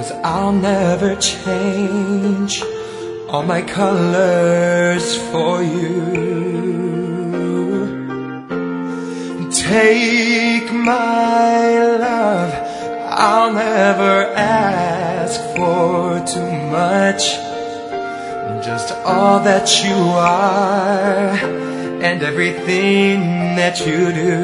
'cause I'll never change all my colors for you. Take my love, I'll never ask for too much, just all that you are and everything that you do.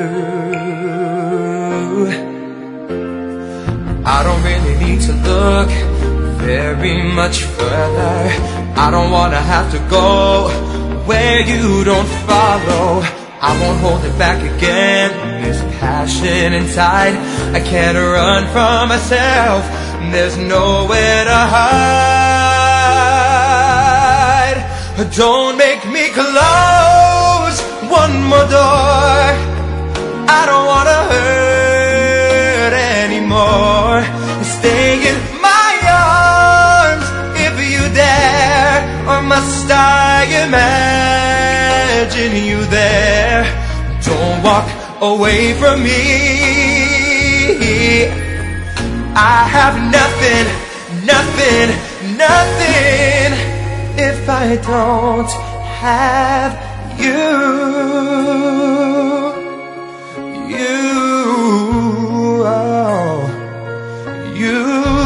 I don't really need to look very much further. I don't wanna have to go where you don't follow. I won't hold it back again, this passion inside. I can't run from myself, there's nowhere to hide. Don't make me close one more door. I don't wanna hurt anymore. Stay in my arms if you dare, or must I imagine you there? Don't walk away from me. I have nothing, nothing, nothing if I don't have you. You, oh, you.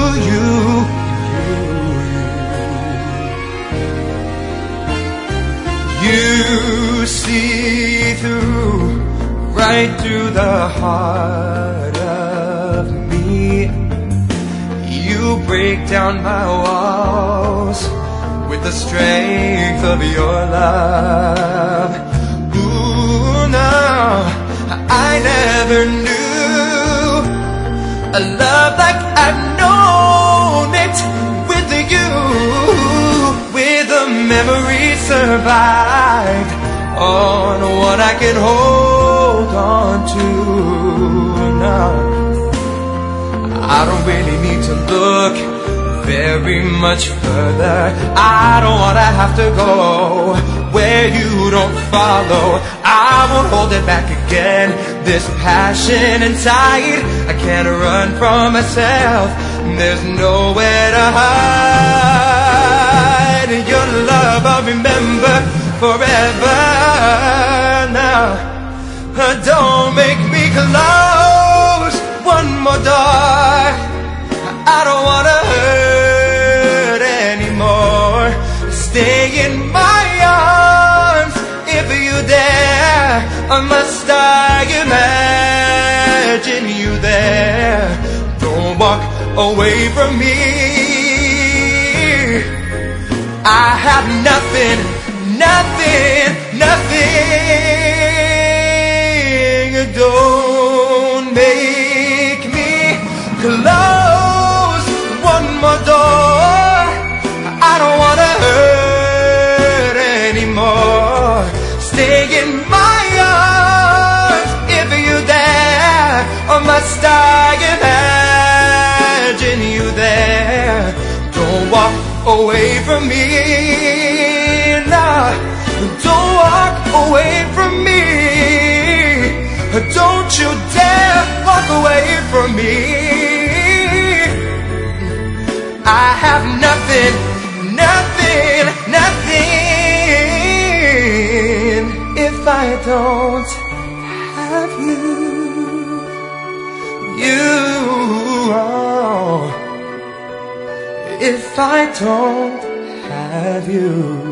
You see through, right through the heart of me. You break down my walls with the strength of your love. Ooh, no, I never knew a love like I've known it with you. With a memory survived on what I can hold on to now. I don't really need to look very much further. I don't wanna have to go where you don't follow. I won't hold it back again, this passion inside. I can't run from myself, there's nowhere to hide. Your love I'll remember forever now. Don't make me close one more door. I don't wanna hurt anymore. Stay in my arms if you dare, or must I imagine you there? Don't walk away from me. I have nothing, nothing, nothing. Don't make me close one more door. I don't wanna hurt anymore. Stay in my arms if you dare, or must I imagine you there? Don't walk away from me, nah. Don't walk away from me. Don't you dare walk away from me. I have nothing, nothing, nothing if I don't have you. You, oh, if I don't have you.